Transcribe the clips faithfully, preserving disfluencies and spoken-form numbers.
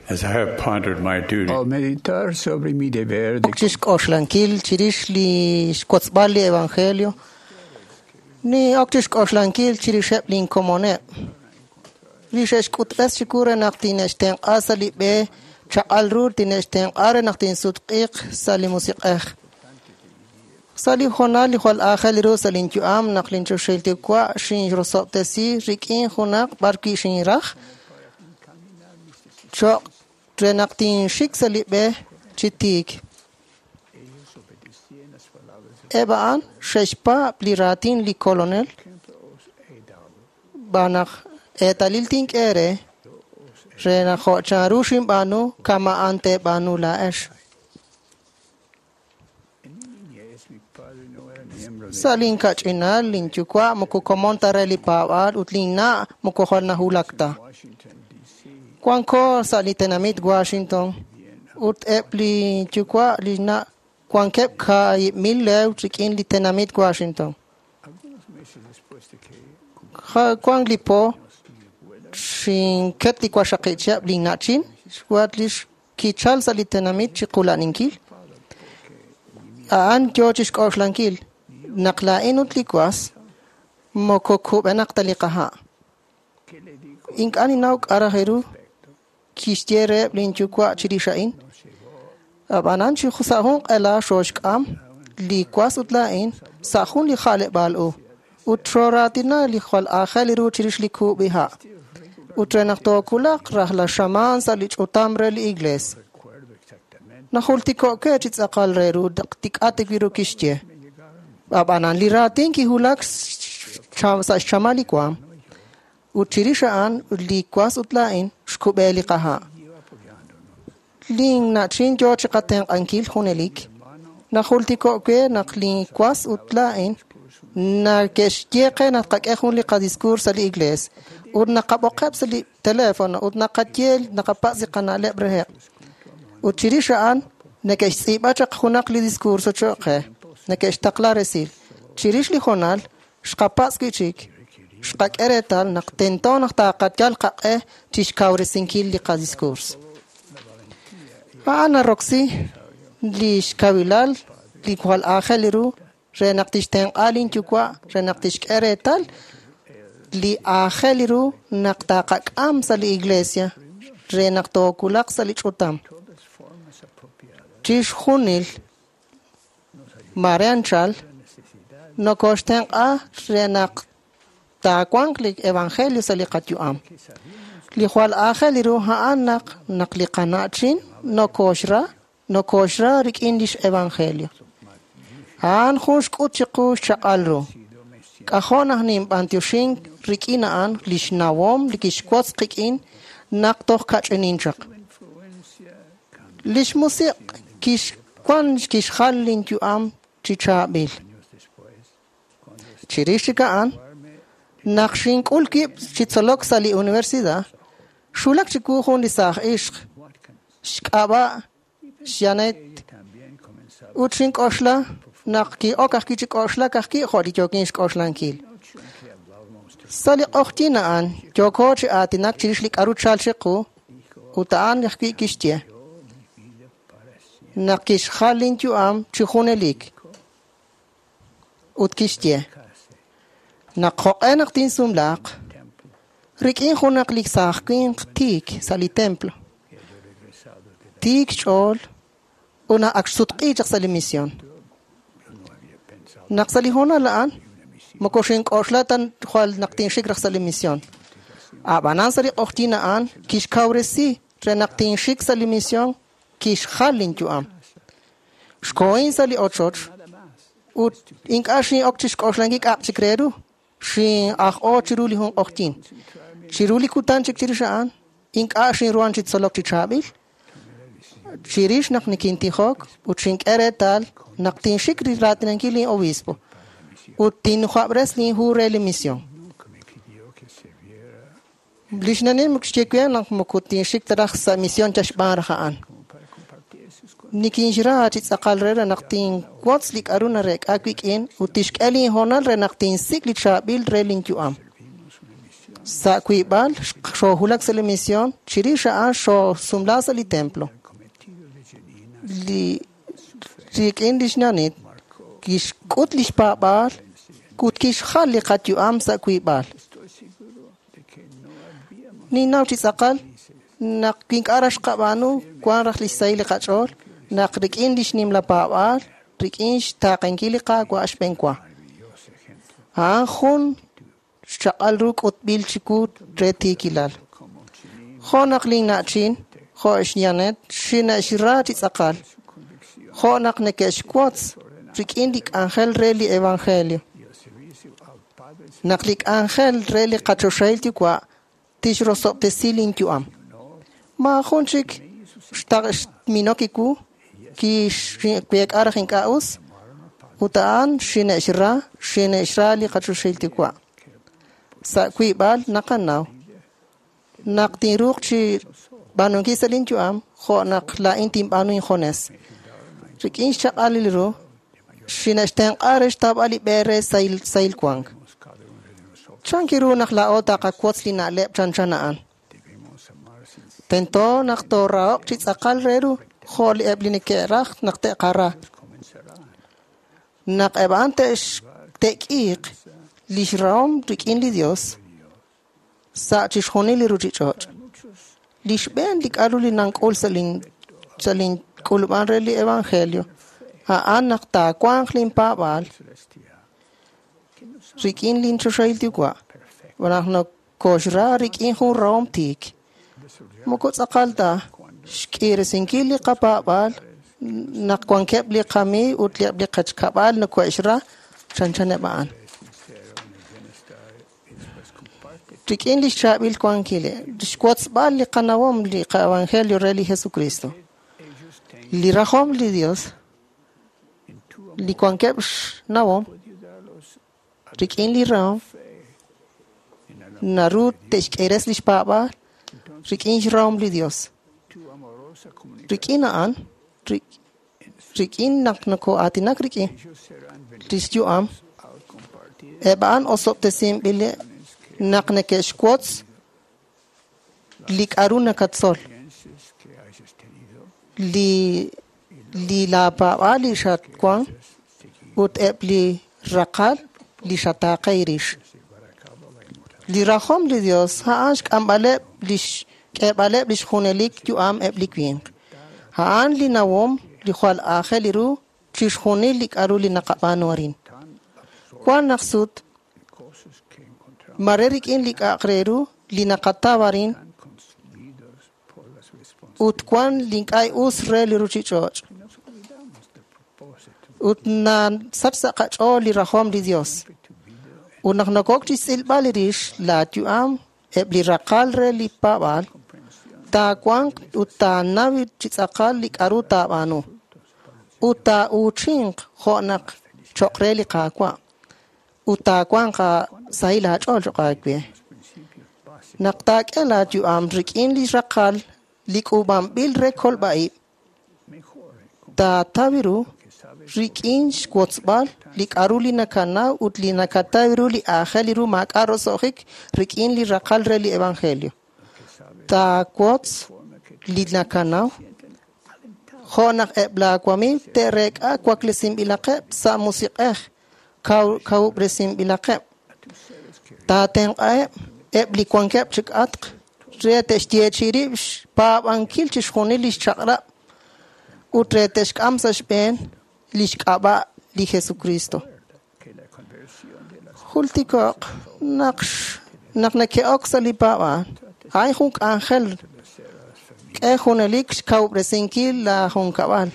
As I have pondered my duty, Al meditar sobre mi deber de Okchish koshlankil chirish li shkotzbal li evangelio. Ni okchish koshlankil chirish lin komone. Rishesh kutbes shikura naktin eshten asali be chaqal rur tin eshten are naktin sutqiq sali musiqah. Sali khona li khol akhal ro salin tuam naklin chushelte kwa shin rosop tesi rikin khonak barki shin rakh. Cho trenaktin shik sali be chitik. Ebaan sheshpa pliratin li colonel banach etalil tink ere rena kho charushim banu kama ante banu laesh salin kachina linchukwa muku komontare pawal utlina muku khona hulakta kwanko salitenamit Washington ut epli chukwa lina kwankep kai millew chikin litenamit Washington kha kwang lipo shin ketli kwa shaqicha blinachin swatlish kichal salitenamit chiqulaninkil an georgish koshlankil naqla inutlikwas mokoko benaqtaliqaha ink ani nauk araheru kishtiere blinchukwa chirishain abanan chi khusahun ala shoshkam likwas utlain sahun li khale balu utroratina li khal akhali ru chirish liku biha utrenaqto kulaq rahla shaman salich utamre li igles nahulti ko ke chitsaqal reru daqtik atikviru kishtie abanan li ratin ki hulak chamsa shamali kwam utirishaan likwas utlain shkubeli qaha ling na chin george qaten ankil hunelik nahulti ko ke naqli kwas utlain na keshtiqe na qaqehun li qadiskur sali igles udna qaboqab sali telefon udna qatiel na qapasi qanale brehe utirishaan na keshsiba chaq hunaq li diskurso choqe na keshtaqla resil chirish li honal shqapas kichik shqak eretal naqtenton naqtaqatyal qaqe tishkawresinkil li qadiskurs ana roxy li shkawilal li kwal akheliru renaqtishten alin chukwa renaqtish eretal li akheliru naqtaqam sali iglesia renaqto kulaq sali chutam tish khunil marianchal no koshten a renaq taquanqlik evangelio sali qatyuam li khwal akheliru ha'anaq naqli qanachin no koshra no koshra rik indish evangelio an khush kutchiqu shaqalru qahona nim bantiushin rikina an lishnawom likishkwats qikin naqtoq kachininchaq lish musiq kish kwan kish khallin tuam chichabil chirishika an naqshin kulki chitsolok sali universidad shulak chiku khun lisaq ishq shqaba shanet utrin koshla naqki okaqki chikoshla qaqki kholi jokin shkoshlanki sali okhtina an jokoch atinak chirishlik aruchal shiqu utaan yaqki kishtie naqish khalin tuam chikhunelik utkishtie naqoqenaq tin sumlaq rikin khunaqlik saqkin tik sali templo tik chol una aksutqi sali misión naqsali hona laan mokoshin qoshlatan khwal naqtin shik sali misión abanan sali qoxtina an kish kawresi renaqtin shik sali misión kish khalin tuam shkoin sali ochoch ut inkashi okchish qoshlangi qapchikreru shin akh o chiruli hon okhtin chiruli kutan chikchirishan inkashi ruan chitsolok chichabil chirish naq nikinti khok uchink eretal naqtin shikri ratnankili obispo utin khabres li hureli misión blishnanin mukshekwen naq mukutin shik tarah sa misión chashbar khaan nikinjira chitsaqal re naqtin quatslik aruna rek aquikin utishkali honal re naqtin sikli chabil relin tuam Sa cuibal, sho hulak sa la misión, chirisha a sho sumla sa li templo. Li rik indish nanit, kish kut lish paabal, kut kish khali kat yu am sa cuibal. Ni naw tisakal, nak pink arash kabanu, kwan rak lish sayli kachol, nak rik indish nim la paabal, rik indish taqenkili ka kwa ashpenkwa. Ahun, shakal ruk utbil chikut reti kilal. Kho nakling na chin, kho ishyanet, shina shira tisakal. Kho nak nekesh quotes, rik indik angel reli evangelio. Naklik angel reli kachoshail tikwa, tishrosop tesilin tuam. Ma khunchik, shtak minokiku, ki kwek arachin kaus, utaan shina shira, shina shira li kachoshail tikwa. Sa kuibal nakanaw. Nak tinruk chi banong kisalin tuam, kho nak lain tim banong khones. Rikin shak aliliro, shinashtang arish tab ali bere sail sail kwang. Chankiru nak laota ka quotes li na lep chanchanaan. Tento nak to raok chit akal reru, kholi ebli ni kerach nak te kara. Nak ebante tekik, lishraum rikin li Dios. Sa chishoni li rujichot. Lishben lik aluli nang kol saling saling kuluban reli evangelio. Ha anak ta kwang lim pabal. Rikin lin choshail tikwa. Wanah no koshra rikin hu rom tik. Mukot sakalta. Shkir sinkili kapabal. Nak kwang kep li kami utliap li kach kabal na kwashra chanchane baan. Rikin li shabil kwang kile. Dishkwats bal li kanawam li ka evangelio reli Jesu Cristo. Li rahom li Dios. Li kwang kep nawam. Rikin li ram. Narut teshkeres li shpaba. Rikin ram li Dios. Rikin aan. Rikin nak nako atinak rikin. Ristyu am. Ebaan osop tesim bile nak nekesh quotes. Lik aruna katsol. Li li la pa li shat kwang. Ut ep li rakal. Li shataka irish. Li rahom li Dios. Haansh kambalep lish kebalep lish khunelik yu am ep likwing. Haan li nawom li khwal akhel liru chish khunelik aru li nakapanuarin. Kwan naksut marerik in lik akreru li nakatawarin ut kwan link ay usre li ruchichoch. Ut na satsa kacho li rahom li Dios. Unak nakok ti silbalirish la tuam ebli rakal re li pabal. Ta kwang uta nawit chitsakal lik aru tabanu. Uta uching khonak chokre li kakwa. Uta kwang ka sahila chol chokakwe. Naktak ela tuam rikin li rakal lik ubam bil rekol bai. Ta tawiru rikin squatsbal lik aruli nakana utli nakatawiru li akhaliru mak arosohik rikin li rakal reli evangelio. Ta quotes li nakana khonak ebla kwami terek akwak lesim ilaqeb sa musiqeh kau kau bresim ilaqeb. Ta teng ay ebli kwankep chik atq retesh tiechiri pa ankil chishkhonilis chaqra utretesh kamsash ben lishkaba li Jesucristo. Hultikok naksh naknake oxalipa ay hunk angel ke hunelik kau bresenkil la hunkabal.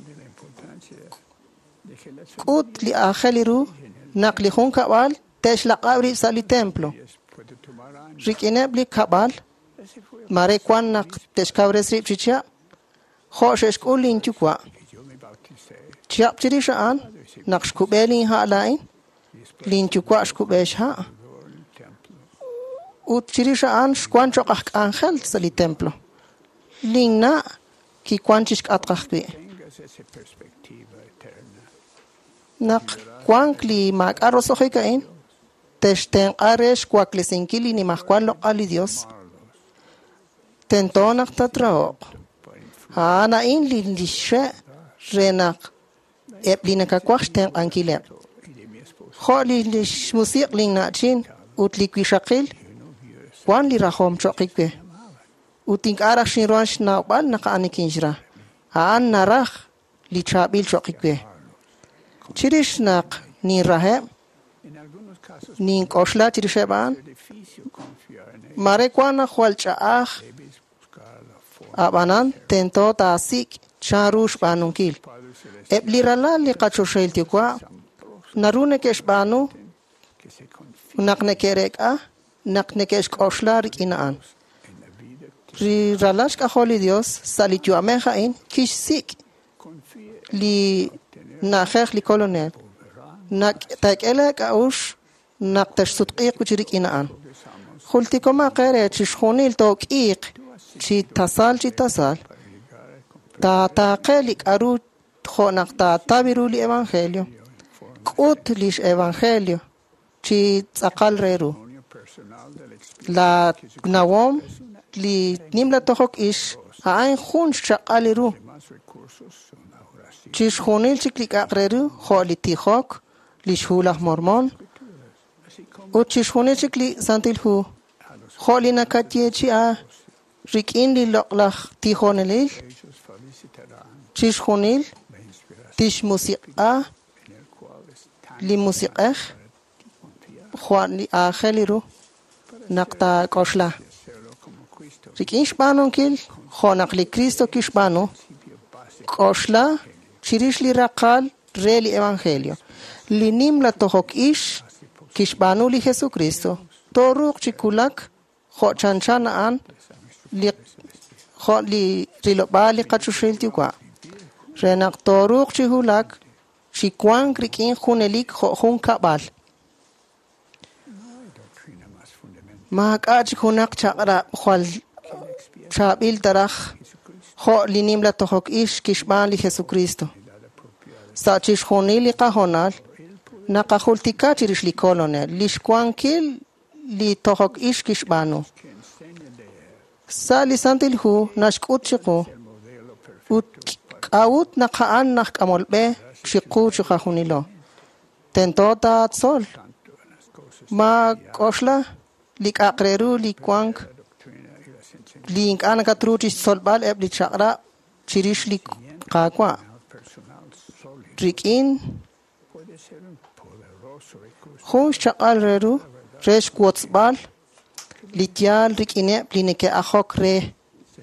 Kut li angeliru nakli hunkabal tesh laqabri sali templo. Rikinebli kabal mare kwan nak tesh kabresri chicha khoshesh kulin chukwa. Chiap chirishaan nak shkubeli ha lain lin chukwa shkubesh ha. Ut chirishaan shkwan chokak angel sali templo. Lin na ki kwan chishk atkakwi. Nak kwan kli mak arosohi kain Testen aresh kwaklesenkili ni mahkwalo ali Dios. Tentonak tatrao. Ana in lilishe renak eplina kakwachten ankile. Kholi lish musik ling na chin utlikwi shakil. Wan li rahom chokikwe. Utink arak shinrosh na bal naka anikinjra. Aan narach li chabil chokikwe. Chirish nak ni rahe. Ni koshla chirishe baan. Mare kwana khwal chaach. Abanan tento tasik charush banunkil. Eblirala li kachoshel tikwa. Narune kesh banu. Nakne kerek a. Nakne kesh koshla rik inaan. Ri ralash ka kholi Dios salitu ameha in kish sik. Li nakhekh li kolonel. Nak takele ka ush. Nak tash sutqiq kuchirik inaan. Khulti koma qere chishkhunil toqiq. Chi tasal chi tasal. Ta taqelik aru khonak ta tabiru li evangelio. Kut lish evangelio. Chi tsaqal reru. La nawom li nimla tohok ish. Haan khun shaqaliru. Chish khunil chiklik aqreru. Kho li tihok. Lish hulah mormon. Ut chish khunil chikli santil hu. Kho li nakatye chi a. Rikin li loqlach tihonelil. Chish khunil. Tish musik a. Li musik ech. Khwan li akheliru. Nakta koshla. Rikin shbanon kil. Khonak li Cristo kishbano. Koshla. Chirish li raqal. Re li evangelio. Li nim la tohok ish. Kishbano li Jesucristo. Toruk chikulak. Kho chanchana an. Li kho li riloba li kachushil tiwa. Renak toruk chihulak. Chikwang rikin khunelik kho khun kabal. Mahakaj khunak chaqra khwal chabil darach. Kho li nim la tohok ish kishban li Jesucristo. Sa chish khunili kahonal. Nakahultika chirish li kolonel. Lishkwang kil li tohok ish kishbano. Sa lisantil hu nashkut chiku. Ut awut nakaan nakamolbe chiku chikahunilo. Tentota atsol. Ma koshla lik akreru likwang. Link anakatruchis solbal eb li chakra chirish li kakwa. Rikin Khunsh chakal reru resh kuotsbal litial rikine plineke akhok re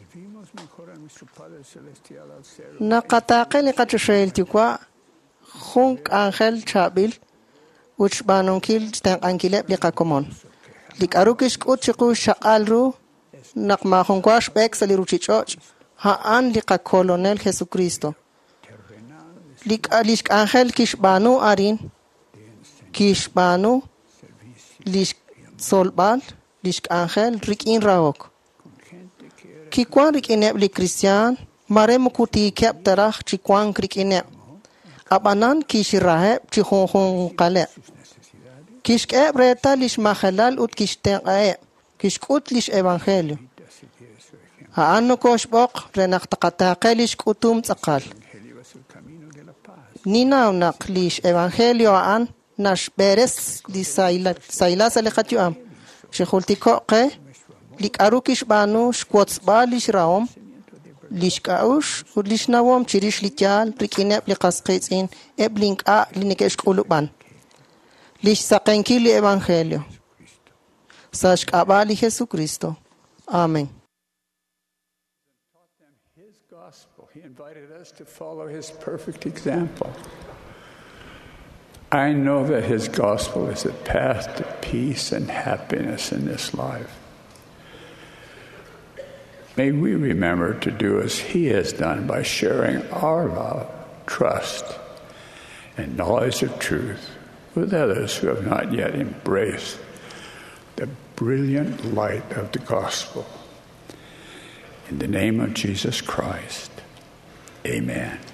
Nakataqe li kachushel tikwa khunk angel chabil uch banonkil tang ankile plika komon lik arukish kutchiku shakal ru nakma khungwash bek saliruchichoch ha an lika kolonel Jesucristo lik alish angel kishbanu arin kishbanu lish solbal lish angel rikin raok kikwan rikine li Christian mare mukuti kep tarach chikwan rikine abanan kishirahe chikhon qale kishke breta lish mahalal ut kishten ae kishkut lish evangelio ha anno koshbok renak taqata lish kutum tsaqal nina naqlish evangelio an nash beres di saila saila salekhatyu am shekhultiko qe lik arukish banu shkwots balish raom lish kaush lish nawom chirish lityal rikine plikasqitsin eblink a linikesh kuluban lish saqenkili evangelio sash kabali Jesucristo amen. He invited us to follow his perfect example. I know that his gospel is a path to peace and happiness in this life. May we remember to do as he has done by sharing our love, trust, and knowledge of truth with others who have not yet embraced the brilliant light of the gospel. In the name of Jesus Christ, amen.